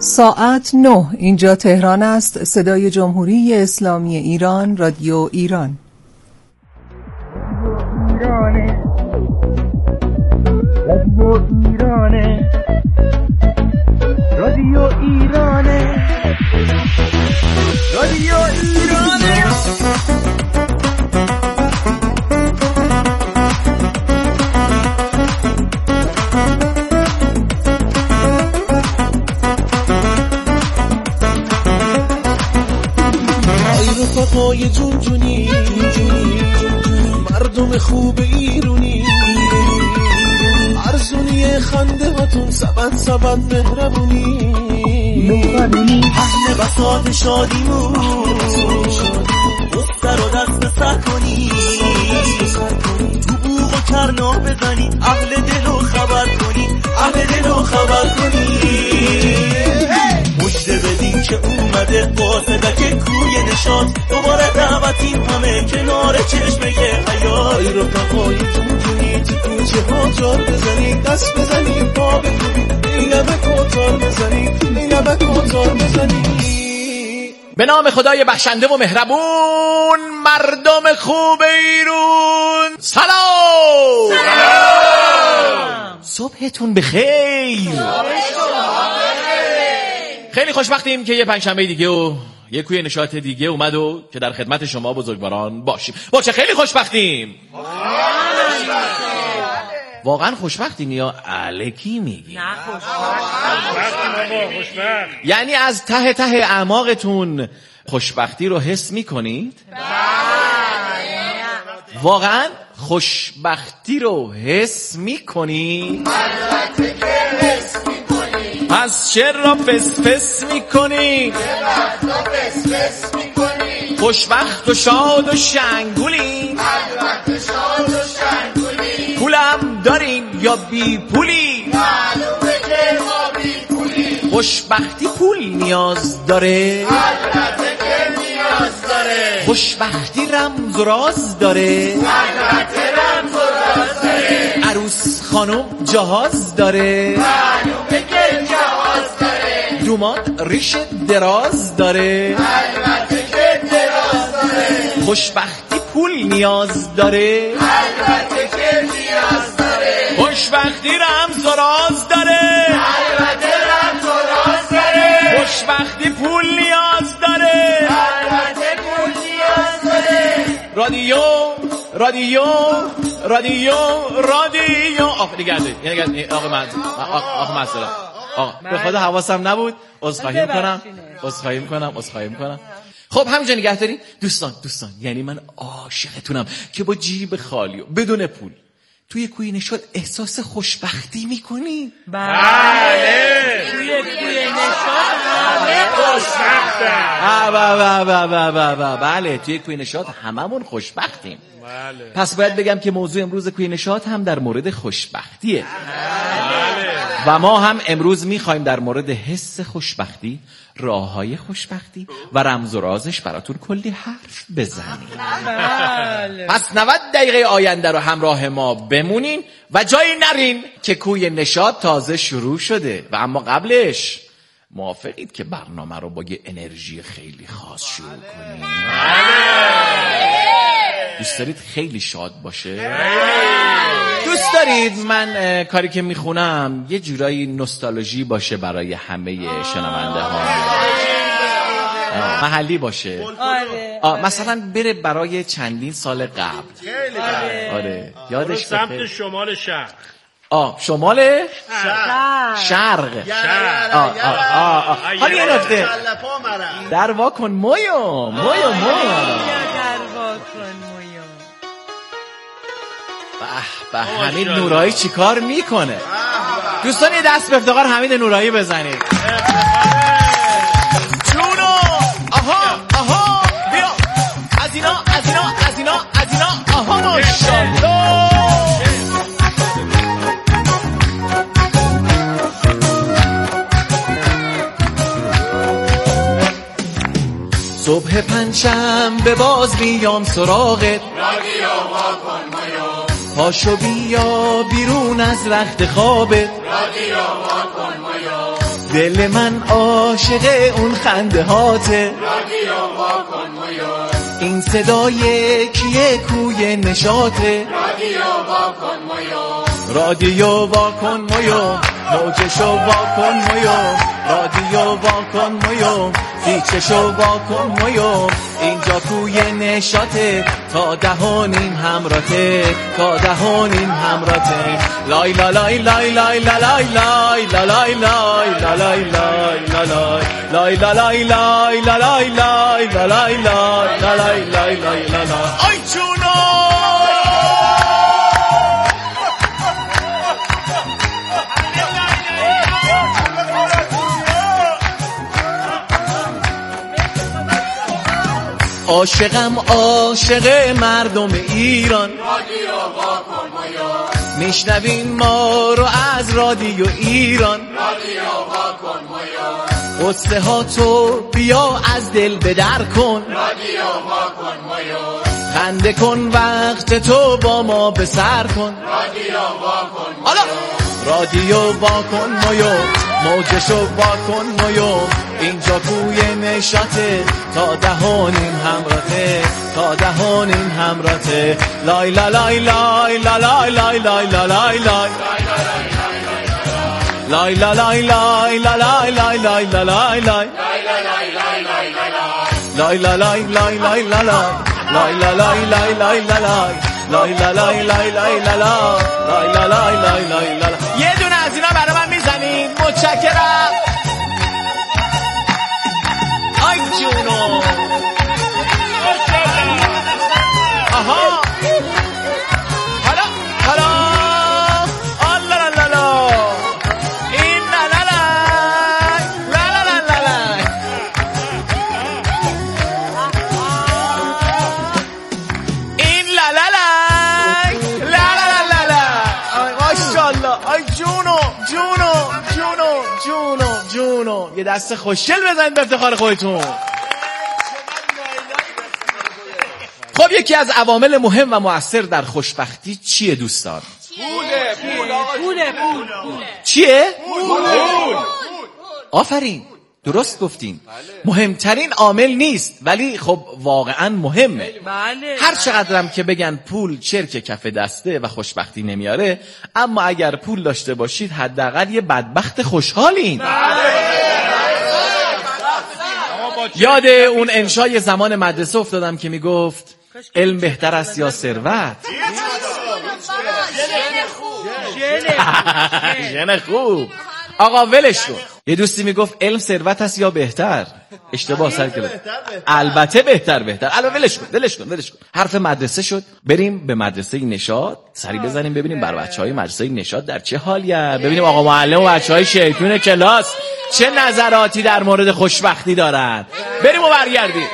ساعت 9 اینجا تهران است. صدای جمهوری اسلامی ایران، رادیو ایران. رادیو ایرانه، رادیو ایرانه. رفقای جونجونی مردم خوب ایرونی، ارزونی خنده هاتون سبن مهربونی، اهل بساط شادیمون دختر و دست سر کنی، تو بوغ و کرنا بزنی، اهل دل و خبر کنی، اهل دل و خبر کنی. مجده بدین که اومده قاصدک کوی نشاط، دوباره دعوتیم همه کنار چشمه حیات. ای رفقای جونجونی تو کوچه ها جار بزنی، دست بزنی پا بکوبی، این همه کوتار بزنی، این همه کوتار بزنی. به نام خدای بخشنده و مهربون، مردم خوب ایرون، سلام. صبحتون بخیر. خیلی خوشبختیم که یه پنجشنبه دیگه و یه کوی نشاط دیگه اومد و که در خدمت شما بزرگواران باشیم. باشه خیلی خوشبختیم. واقعا خوشبختیم یا الکی میگی؟ نه خوشبختیم. یعنی از ته ته اعماقتون خوشبختی رو حس میکنید؟ واقعا خوشبختی رو حس میکنید؟ البته که حس میکنید. پس چرا فس میکنی؟ خوشبخت و شاد و شنگولین، البته شاد و شنگولین. پولم دارین یا بی پولی؟ معلومه که ما بی پولی. خوشبختی پول نیاز داره؟ البته که نیاز داره. خوشبختی رمز و راز داره؟ البته رمز و راز داره. عروس خانم جهاز داره؟ معلومه که جهاز داره. دوماد ریش دراز داره؟ البته که دراز داره. خوشبختی پول نیاز داره؟ البته که نیاز داره. خوشبختی رمز و راز داره؟ البته رمز و راز داره. خوشبختی پول نیاز داره؟ البته پول نیاز داره. رادیو رادیو رادیو رادیو آخ نگرده یعنی آقا من به خدا حواسم نبود. عذرخواهی میکنم. خب همینجا نگه دارین دوستان. یعنی من عاشقتونم که با جیب خالی و بدون پول توی کوی نشاط احساس خوشبختی میکنی؟ بله. توی کوی نشاط همه خوشبختن. بله توی کوی نشاط هممون خوشبختیم. بله. پس باید بگم که موضوع امروز کوی نشاط هم در مورد خوشبختیه. بله. و ما هم امروز میخوایم در مورد حس خوشبختی، راههای خوشبختی و رمز و رازش براتون کلی حرف بزنیم. بله. پس 90 دقیقه آینده رو همراه ما بمونین و جایی نرین که کوی نشاط تازه شروع شده. و اما قبلش موافقید که برنامه رو با یه انرژی خیلی خاص شروع کنیم؟ دوست دارید خیلی شاد باشه؟ دوست دارید من کاری که میخونم یه جورایی نوستالژی باشه برای همه شنونده ها؟ محلی باشه؟ مثلا بره برای چندین سال قبل. آره یادش سمت شمال شرق. شمال شرق. حالا یه نکته در واکن مویو به حمید نورایی چی کار میکنه؟ دوستان یه دست به افتخار حمید نورایی بزنید. جونو آها بیا از اینا آها ماشاءالله. صبح پنجشنبه باز بیام سراغت، رادیو واکن مایو. پاشو بیا بیرون از رخت خوابت، رادیو واکن مایو. دل من عاشق اون خنده هاته. رادیو واکن مویو، این صدای کیه کوی نشاته. رادیو واکن مویو، رادیو واکن مویو، موجشو واکن مویو. رادیو واکن مویو، پیچشو واکن مویو. اینجا کوی نشاته، تا دهانیم همراته، تا دهانیم همراته. لای لا لای لای لای لای لای لای لای لای لای لای لای لای لای لای لای لای لای لای لای. آی جونو عاشقم عاشق مردم ایران. رادیو واکن مویو، میشنوین ما رو از رادیو ایران. رادیو واکن مویو، قصه ها تو بیا از دل به در کن. رادیو واکن مویو، خنده کن وقت تو با ما به سر کن. رادیو واکن حالا رادیو واکن مویو، موجشو واکن مویو. اینجا کوی نشاته، تا دهانیم همراته، تا دهانیم همراته. لای لا لای لای لای لای لای لای لای لای لا لای لای لای لای لای لای لای لای لا لای لای لای لای لای لا لای لای لای لای لای لا لای لای لای لای لای. یه دونه از اینا برای من میزنین؟ متشکرم. آی جونو آها حالا حالا آلا لا لا لا این لا لا لا لا لا لا لا این لا لا لا لا لا لا لا. ماشاءالله. آی جونو جونو جونو جونو جونو. یه دست خوشگل بزنید به افتخار خودتون. خب یکی از عوامل مهم و مؤثر در خوشبختی چیه دوستان؟ پوله. چیه؟ پول. آفرین، درست گفتین. مهمترین عامل نیست ولی خب واقعا مهمه. هر چقدرم که بگن پول چرک کف دسته و خوشبختی نمیاره، اما اگر پول داشته باشید حداقل یه بدبخت خوشحالین. یاد اون انشای زمان مدرسه افتادم که میگفت علم بهتر است یا ثروت؟ ژن خوب. آقا ولش کن. یه دوستی میگفت علم ثروت است یا بهتر؟ اشتباه سر کرد. البته بهتر. البته ولش کن. حرف مدرسه شد. بریم به مدرسه نشاط سری بزنیم ببینیم بر بچهای مدرسه نشاط در چه حالیه. ببینیم آقا معلم و بچهای شیطون کلاس چه نظراتی در مورد خوشبختی دارن. بریم و برگردیم.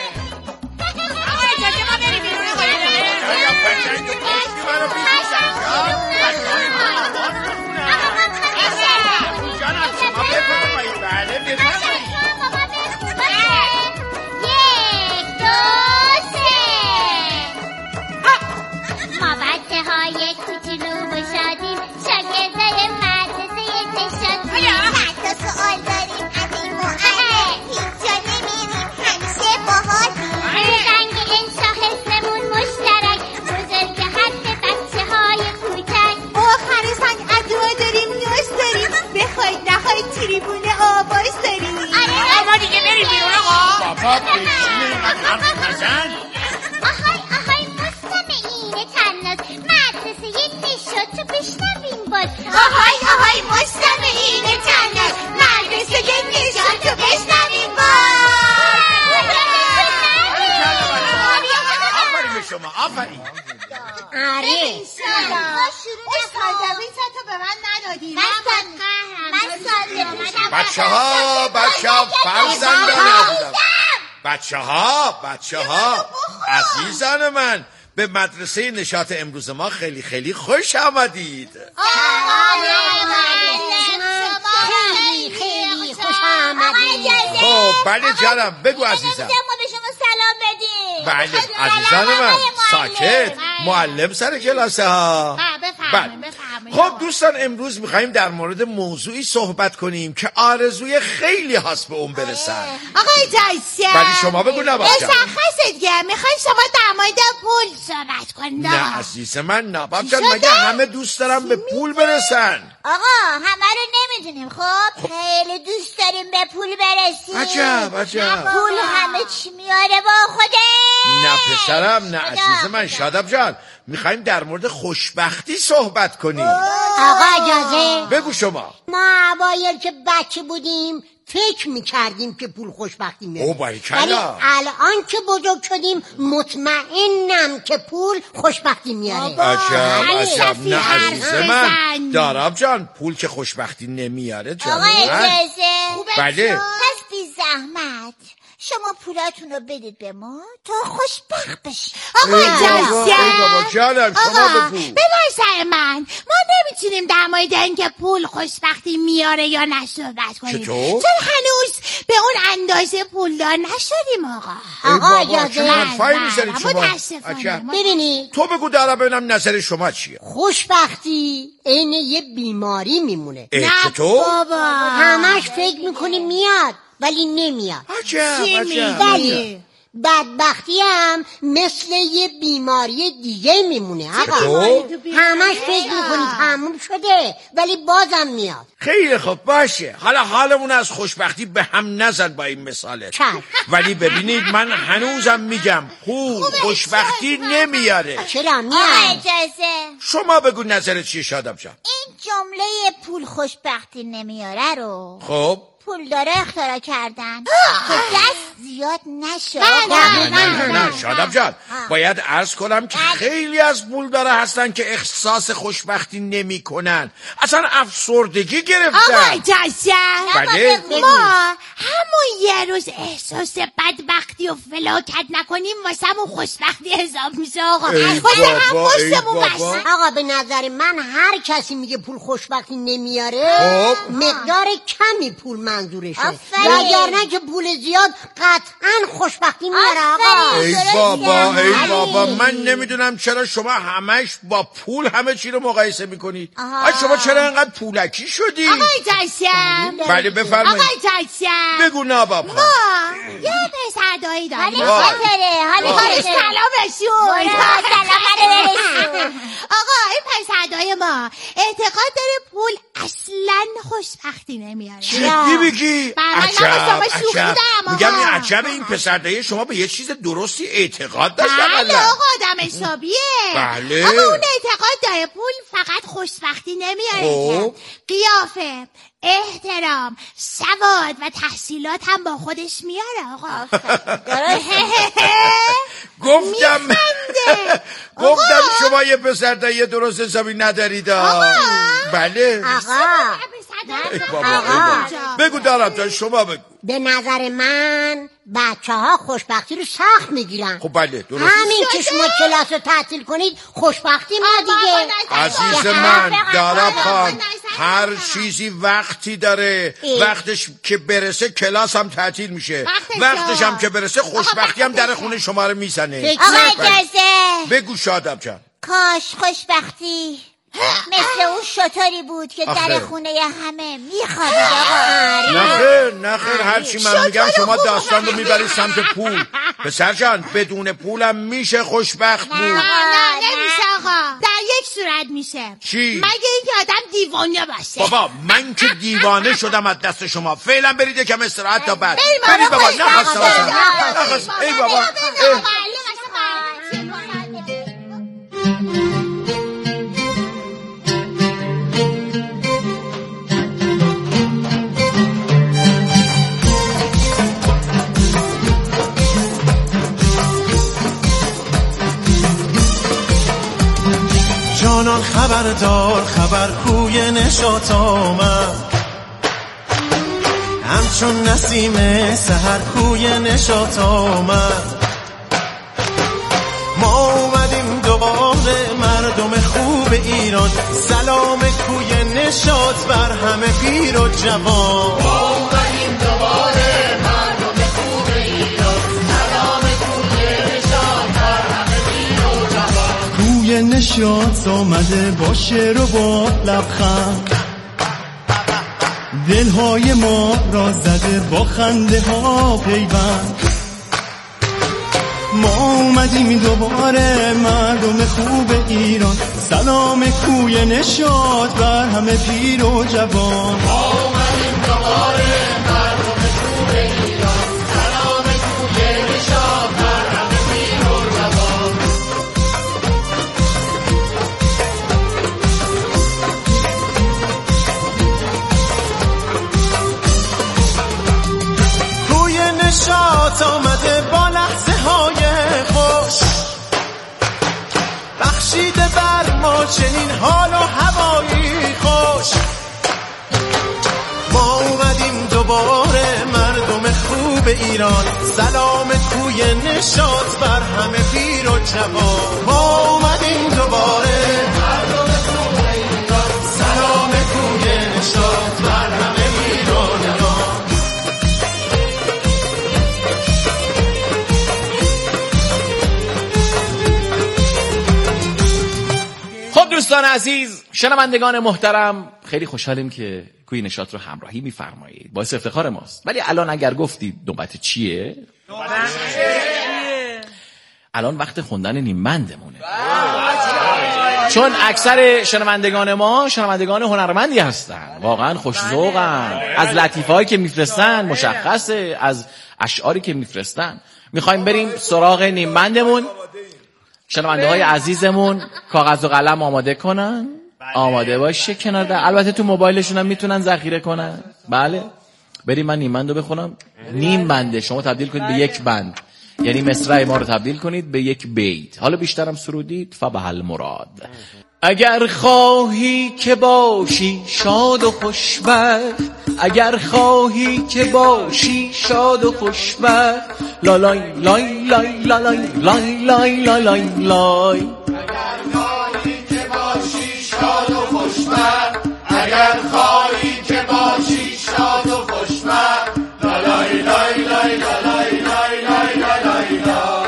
بچه ها عزیزان من، به مدرسه نشاط امروز ما خیلی خیلی خوش آمدید. خیلی خوش آمدید. خب بله جانم، بگو عزیزم. ما به شما سلام بدیم. بله عزیزان من، ساکت. معلم سر کلاسه ها. بفرمایید. خب دوستان امروز میخواییم در مورد موضوعی صحبت کنیم که آرزوی خیلی هاست به اون برسن. آقای جایسیه ولی شما بگو نباید مشخصه دیگه میخوایم شما در مورد پول صحبت کنید. نه عزیز من نباب جان، مگه همه دوست دارم به پول برسن؟ آقا همه رو نمیدونیم. خب خیلی دوست داریم به پول برسیم. عجب پول همه چی میاره با خوده. نه پسرم، نه عزیز من. شاداب جان میخوایم در مورد خوشبختی صحبت کنیم. آقا اجازه بگو شما. ما اوایل که بچه بودیم فکر میکردیم که پول خوشبختی میاره، ولی الان که بزرگ شدیم مطمئنم که پول خوشبختی میاره. عجب نه عزیز من. داراب جان پول که خوشبختی نمیاره جان. آقا اجازه. بله. پس بی زحمت شما پولاتون رو بدید به ما تا خوشبخت بشید. آقا اجازه. آقا به نظر من ما نمیتونیم در مورد اینکه پول خوشبختی میاره یا نه صحبت کنیم، چون هنوز به اون اندازه پولدار نشدیم. آقا اجازه. ببینید تو بگو دارم ببینم نظر شما چیه. خوشبختی عین یه بیماری میمونه. نه بابا، همش فکر میکنی میاد ولی نمیاد. عجب. بدبختی هم مثل یه بیماری دیگه میمونه. آقا همش فکر میکنی تموم شده ولی بازم میاد. خیلی خوب باشه، حالا حالمون از خوشبختی به هم نزن با این مثاله. ولی ببینید من هنوزم میگم پول خوشبختی نمیاره. چرا میاد؟ اجازه. شما بگو نظرت چیه شاداب جان؟ این جمله پول خوشبختی نمیاره رو خب پولدارا اختراع کردن که دست زیاد نشه. نه شاداب جان، باید عرض کنم که خیلی از پولدارا هستن که احساس خوشبختی نمی کنن، اصلا افسردگی گرفتن. آقا اجازه. بله. ما همون یه روز احساس بدبختی و فلاکت نکنیم واسمون خوشبختی حساب میشه. آقا آقا به نظر من هر کسی میگه پول خوشبختی نمیاره مقدار کمی پول منظورشه، وگرنه که پول زیاد قطعا خوشبختی میاره. آقا ای بابا من نمیدونم چرا شما همش با پول همه چی رو مقایسه میکنید. شما چرا اینقدر پولکی شدی؟ آقا اجازه. بله بفرمایید. آقا اجازه. بگو ناباب. ما یه پسر دایی داریم. آقا این پسر دایی ما اعتقاد داره پول اصلا خوشبختی نمیاره. چی بگی؟ عجب. میگم این عجب، این پسردایی شما به یه چیز درستی اعتقاد داشت. بله آقا آدم حسابیه. بله. آقا اون اعتقاد داره پول فقط خوشبختی نمیاره، قیافه، احترام، سواد و تحصیلات هم با خودش میاره. آقا گفتم شما یه پسردایی درست حسابی ندارید. بله آقا بگو دارم جان، شما بگو. به نظر من بچه ها خوشبختی رو سخت میگیرن. خب بله درست. همین که شما کلاس رو تعطیل کنید خوشبختی ما دیگه. عزیز من دارم خان، هر چیزی وقتی داره. وقتش که برسه کلاس هم تعطیل میشه، وقتش هم که برسه خوشبختی هم در خونه شما رو میزنه. آقا اجازه. بگو شادم جان. کاش خوشبختی مثل اون شطوری بود که در خونه همه میخوابید. آقا نخیر هرچی من میگم شما داستان رو میبرید سمت پول. پسر جان بدون پولم میشه خوشبخت بود. نه نمیشه آقا. در یک صورت میشه. چی؟ مگه اینکه آدم دیوانه باشه. بابا من که دیوانه شدم از دست شما. فعلا برید یکم استراحت تا بعد. برید بابا نخواستم. ای بابا جانان خبردار، خبر کوی نشاط آمد، همچون نسیم سحر کوی نشاط آمد. ما اومدیم دوباره مردم خوب ایران، سلام کوی نشاط بر همه پیر و جوان. ما اومدیم دوباره مردم خوب ایران، سلام کوی نشاط بر همه پیر و جوان. کوی نشاط آمده با شعر و با لبخند، دلهای ما را زده با خنده ها پیوند. ما اومدیم دوباره مردم خوب ایران، سلام کوی نشاط بر همه پیر و جوان. ما اومدیم دوباره مردم خوب ایران، سلام کوی نشاط بر همه پیر و جوان. کوی نشاط آمده با لحظه های خوش، بخشیده بر ما چنین حال و هوایی خوش. ما اومدیم دوباره مردم خوب ایران، سلام کوی نشاط بر همه پیر و جوان. ما اومدیم دوباره مردم خوب ایران، سلام کوی نشاط بر همه پیر و جوان. خب دوستان عزیز، شنوندگان محترم، خیلی خوشحالیم که کوی نشاط رو همراهی می‌فرمایید. باعث افتخار ماست. ولی الان اگر گفتید نوبت چیه؟ الان وقت خوندن نیمبندمونه. چون اکثر شنوندگان ما شنوندگان هنرمندی هستن، واقعا خوش‌ذوقن، از لطیفه‌هایی که میفرستن مشخصه، از اشعاری که میفرستن. میخوایم بریم سراغ نیمبندمون. شنونده های عزیزمون کاغذ و قلم آماده کنن، آماده باشه کنار در. البته تو موبایلشون هم میتونن ذخیره کنن. بله بریم من نیم بندو بخونم. نیم بنده شما تبدیل کنید به یک بند، یعنی مصرع ما رو تبدیل کنید به یک بیت. حالا بیشترم سرودید فبحل مراد. اگر خواهی که باشی شاد و خوشبخت، اگر خواهی که باشی شاد و خوشبخت، لالای لای لای لای لای لای لای لای. اگر خواهی که باشی شاد و خوشبخت، اگر خواهی که باشی شاد و خوشبخت، لالای لای لای لای لای لای لای لای.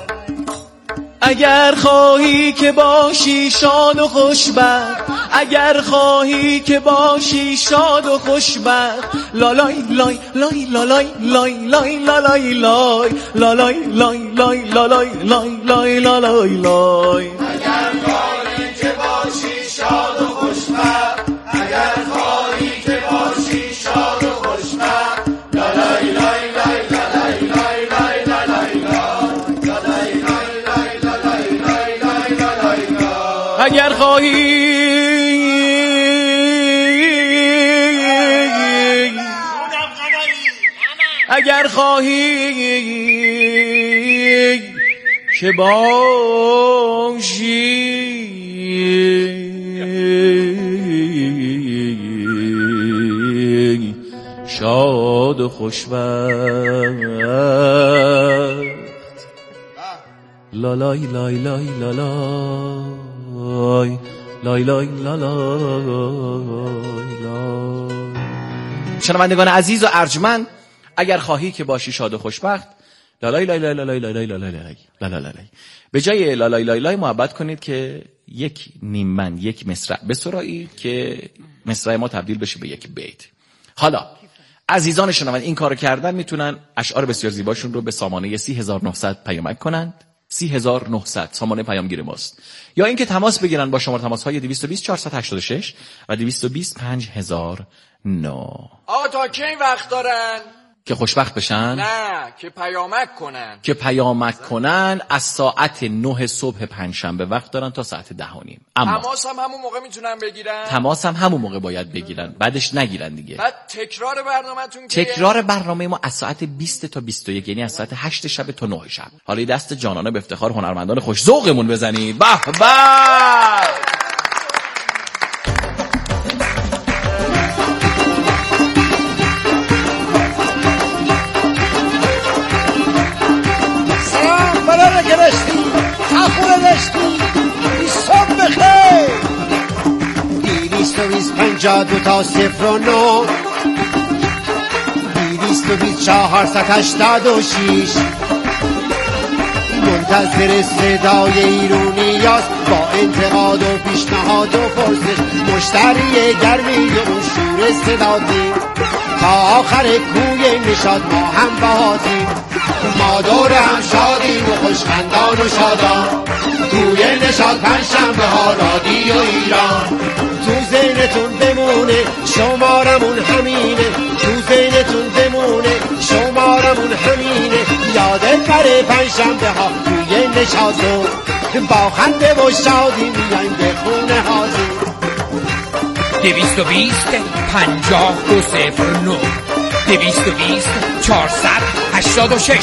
اگر خواهی که باشی شاد و خوشبخت، اگر خواهی که باشی شاد و خوشبخت، لالای لای لای لای لای لای لای لای لالای لای لای لای لای لای لای. اگر خواهی که باشی شاد و خوشبخت، اگر خواهی که باشی شاد و خوشبخت، لالای لای لای لای لای لای لای لای. اگر خواهی اگر خواهی که باشی شاد و خوشبخت، لالای لای لای لالای لای لای لای. شنوندگان عزیز و ارجمند، اگر خواهی که باشی شاد و خوشبخت، لالای لای لای لای لای لای لای لای. به جای لالای لای لای محبت کنید که یک نیمبند، یک مصرع بسرایید که مصرع ما تبدیل بشه به یک بیت. حالا عزیزان شنونده این کارو کردن میتونن اشعار بسیار زیباشون رو به سامانه 30900 پیامک کنند. 30900 سامانه پیامگیر ماست. یا اینکه تماس بگیرن با شماره تماس‌های 220 486 و 220 5009. آقا تا کی وقت دارن؟ که خوشبخت بشن؟ نه، که پیامک کنن. که پیامک کنن از ساعت 9 صبح پنجشنبه وقت دارن تا ساعت 10:30. اما تماس هم همون موقع میتونن بگیرن؟ تماس هم همون موقع باید بگیرن، بعدش نگیرن دیگه. بعد تکرار برنامه‌تون تکرار برنامه ما از ساعت 20 تا 21، یعنی از ساعت 8 شب تا 9 شب. حالا دست جانانه به افتخار هنرمندان خوش ذوقمون بزنید. به به. دو تا 09 220 486 منتظر صدای ایرونیاست با انتقاد و پیشنهاد و پرسش مشتری گرمی و اون شور صداتی تا آخر کوی نشاد ما هم باهاتیم ما دور هم شادیم و خوشخندان و شادان توی نشاد پنجشنبه ها رادیو ایران تو ذهنتون بمونه شمارمون همینه تو ذهنتون بمونه شمارمون همینه یادت بره پنجشنبه ها توی نشاد با خنده و شادی میایم به خونه حاضر 220 5209 220 486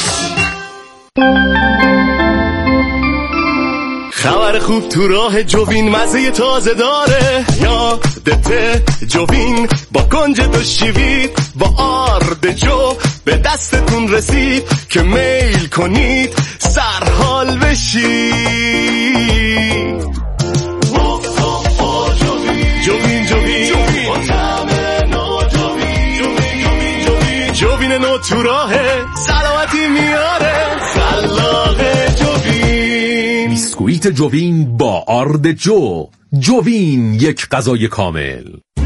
خبر خوب تو راه جوین مزه تازه داره یادته جوین با کنج دو شیوید با آرد جو به دستتون رسید که میل کنید سرحال بشید جوین جوین نو تو راهه سلامتی میاره خلاق جوین بیسکویت جوین با آرد جوین یک غذای کامل.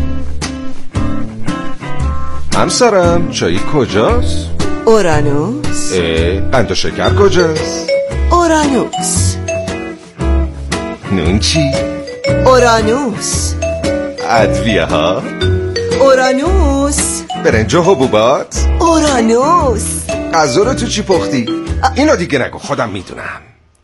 همسرم چایی کجاست؟ اورانوس. قند و شکر کجاست؟ اورانوس. نون چی؟ اورانوس. ادویه ها؟ اورانوس. برنج و حبوبات؟ اورانوس. غذا رو تو چی پختی؟ اینو دیگه نگو خودم میدونم.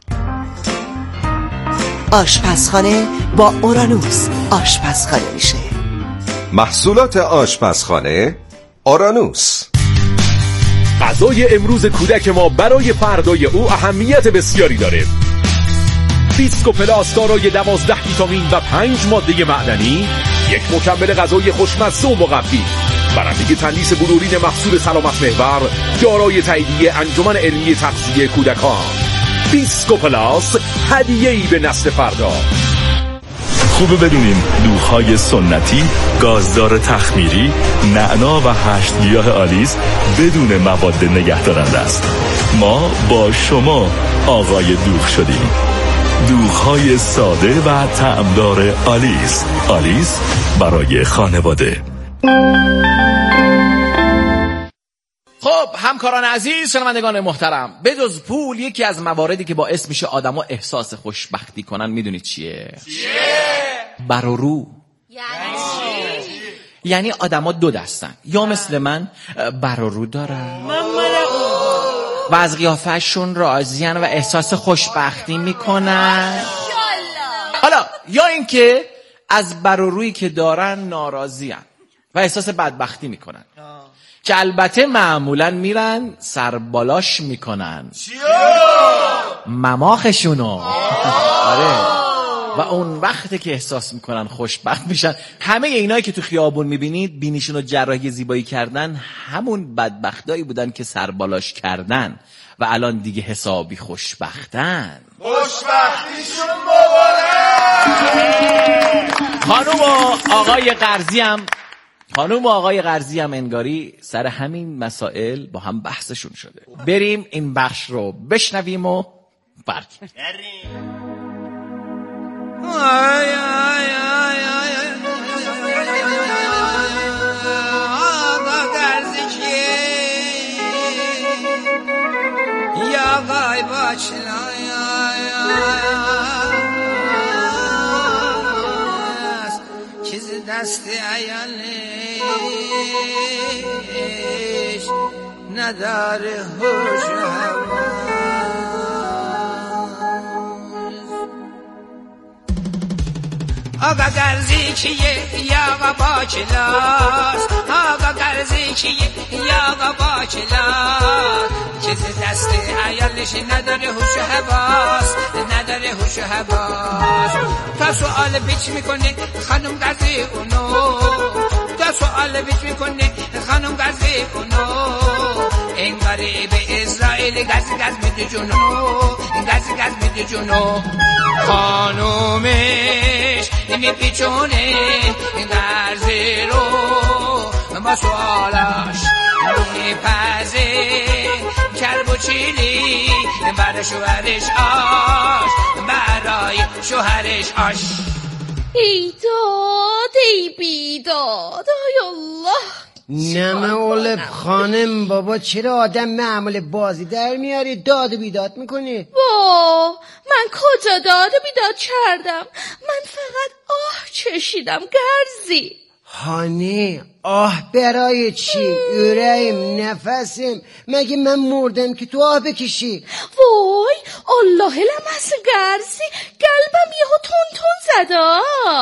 آشپزخانه با اورانوس آشپزخانه میشه. محصولات آشپزخانه اورانوس. غذای امروز کودک ما برای فردای او اهمیت بسیاری داره. بیسکو پلاس دارای 12 ویتامین و 5 ماده معدنی، یک مکمل غذای خوشمزه و مقوی، برنده تندیس بلورین محصول سلامت محور، دارای تاییدیه انجمن علمی تغذیه کودکان. بیسکو پلاس، هدیه‌ای به نسل فردا. خوبه بدونیم دوغ‌های سنتی، گازدار تخمیری، نعنا و 8 گیاه آلیس بدون مواد نگهدارنده است. ما با شما آقای دوغ شدیم. دوغ‌های ساده و طعمدار آلیس. آلیس برای خانواده. خب همکاران عزیز، شنوندگان محترم، بجز پول یکی از مواردی که باعث میشه آدما احساس خوشبختی کنن میدونید چیه؟ بر و رو. یعنی آدما دو دستن، یا مثل من بر و رو دارن و از قیافه‌شون راضین و احساس خوشبختی میکنن، حالا یا اینکه از بر و رویی که دارن ناراضی‌ان و احساس بدبختی میکنن که البته معمولا میرن سربالاش میکنن مماخشونو. آره. و اون وقتی که احساس میکنن خوشبخت میشن. همه اینایی که تو خیابون میبینید بینیشونو جراحی زیبایی کردن همون بدبختایی بودن که سربالاش کردن و الان دیگه حسابی خوشبختن. خوشبختیشون مبارک. خانوم و آقای قرضی هم انگاری سر همین مسائل با هم بحثشون شده. بریم این بخش رو بشنویم و برگردیم. آقا قرضی یا آقای باچلا چیز دست عیالش نداره هوش و آقا قرضی کیه یا آقا باچلاست، آقا قرضی کیه یا آقا باچلاست چیز دست عیالش نداره هوش و حواس، نداره هوش و حواس. تا سوال بیچ میکنه خانم قرضی اونو، تا سوال بیچ میکنه خانم قرضی اونو، انگاری به اسرائیل گز میده جونو، گز میده جونو. خانومش میپیچونه قرضی رو با سوالاش میپزه کرب و چیلی برای شوهرش آش، برای شوهرش آش. ای داد ای بیداد، ای الله. نه معلب خانم بابا، چرا آدم معمول بازی در میاری داد و بیداد میکنی؟ با من کجا داد و بیداد کردم؟ من فقط آه چشیدم گرزی. هانی آه برای چی؟ ارائیم نفسم، مگه من مردم که تو آه بکشی؟ وای الله لمس گرزی، قلبم یهو تون تون زدا.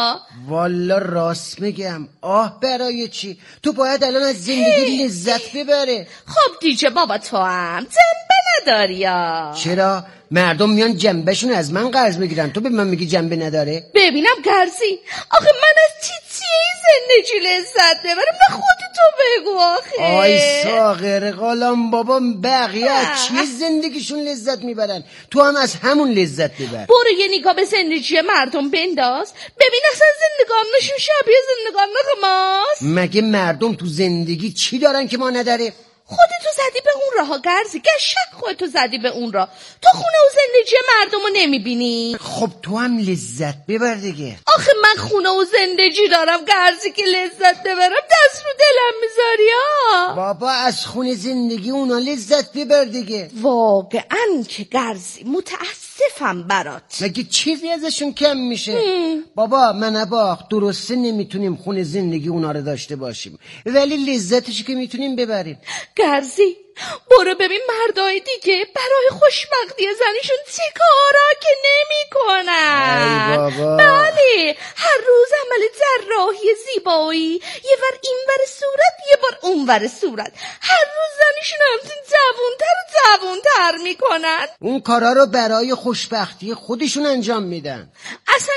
والا راست میگم، آه برای چی؟ تو باید الان از زندگی لذت ببره. خب دیگه بابا تو هم جنبه نداری یا؟ چرا؟ مردم میان جنبشون از من قرض بگیرن، تو به من میگی جنبه نداره؟ ببینم گرزی، آخه من از چی زندگی لذت ببرم؟ نه خودتو بگو آخه. آی ساغر قالام بابا، بقیه از چی زندگیشون لذت میبرن؟ تو هم از همون لذت ببر. برو یه نگاه به زندگی مردم بنداز، ببین اصلا زندگانشون شبیه زندگان ماست. مگه مردم تو زندگی چی دارن که ما نداره؟ خودتو زدی به اون راه ها گرزی، گشک خودتو زدی به اون راه. تو خونه و زندگی مردم رو نمیبینی؟ خب تو هم لذت ببر دیگه. آخه من خونه و زندگی دارم گرزی که لذت ببرم دست رو دلم میذاری ها؟ بابا از خونه زندگی اونا لذت ببر دیگه. واقعا که گرزی متاسفم برات. مگه چیزی ازشون کم میشه؟ بابا من باخ درسته نمیتونیم خونه زندگی اونا رو داشته باشیم، ولی لذتشو که میتونیم ببریم. گرزی برو ببین مردای دیگه برای خوشبختی زنیشون چی کارا که نمی کنن. ای بابا. بله هر روز عمل جراحی زیبایی، یه ور این ور صورت یه بار اون ور صورت، هر روز زنیشون همچین جوونتر و جوونتر میکنن. اون کارا رو برای خوشبختی خودشون انجام میدن. اصلا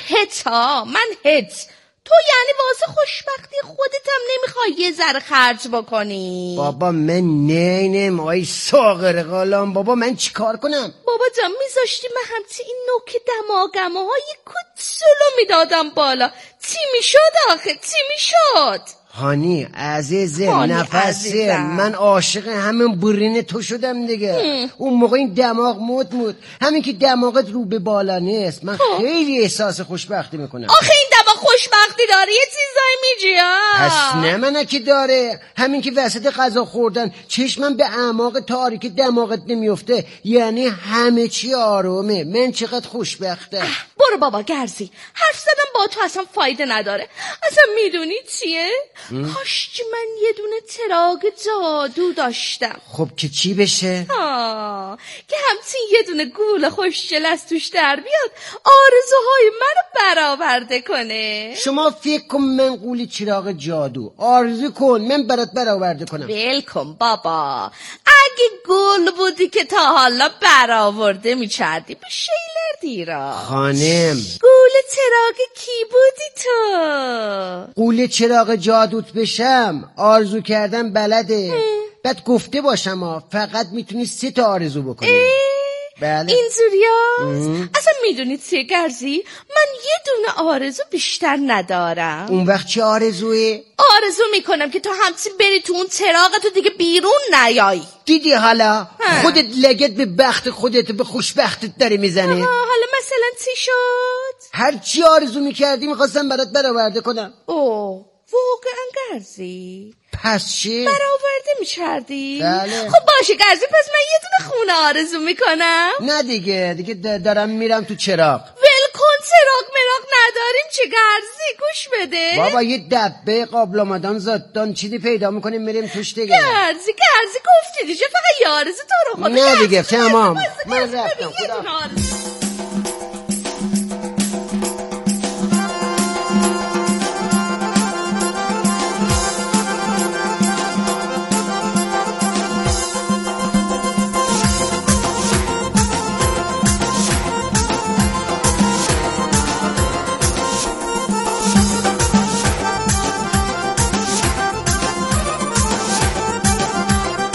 من هت تو یعنی واسه خوشبختی خودت هم نمیخوای یه ذره خرج بکنی؟ بابا من نینم آی ساغر قالام بابا، من چی کار کنم؟ بابا جان میذاشتی من همچه این نوک دماغمه های کچلو میدادم بالا، چی میشد آخه چی میشد؟ هانی عزیزم نفسه، من عاشق همین برین تو شدم دیگه. اون موقع این دماغ مد همین که دماغت رو به بالا نیست، من خیلی احساس خوشبختی میکنم. آخه این دماغ خوشبختی داره یه چیزایی میگی پس نه منه که داره، همین که وسط غذا خوردن چشمم به اعماق تاریک دماغت نمیفته یعنی همه چی آرومه. من چقدر خوشبختم. برو بابا گرزی، حرف زدم با تو اصلا فایده نداره. اصلا میدونی چیه؟ کاش که من یه دونه چراغ جادو داشتم. خب که چی بشه؟ که همچین یه دونه گول خوشگل از توش در بیاد آرزوهای منو برآورده کنه. شما فکر کن من قولی چراغ جادو آرزو کن من برات برآورده کنم. ول کن بابا، اگه گل بودی که تا حالا برآورده میچردی به شیلر دیرا. خانم گول چراغ کی بودی تو؟ قول چراغ جادوت بشم آرزو کردن بلده. بعد گفته باشم فقط میتونی 3 تا آرزو بکنی. بله اینجوریا؟ اصلا میدونید چیه گرزی؟ من یه دونه آرزو بیشتر ندارم. اون وقت چه آرزویه؟ آرزو میکنم که تو همچین بری تو اون چراغ تو دیگه بیرون نیایی. دیدی حالا خودت لگت به بخت خودت به خوشبختت داری میزنه. حالا مثلا چی شد؟ هر چی آرزو میکردی میخواستم برات برآورده کنم. اوه واقعا گرزی؟ پس چی؟ برآورده میچردی؟ بله. خب باشه گرزی، پس من یه دونه خونه آرزو میکنم. نه دیگه دارم میرم تو چراغ. ول کن، چراغ مراغ نداریم چه گرزی، گوش بده بابا یه دبه قابل آمدن زدان چیزی پیدا میکنیم میریم توش دیگه. گرزی گفتی دیگه، فقط یه آرزو تو رو خدا. نه دیگه تمام، من رفتم خدا.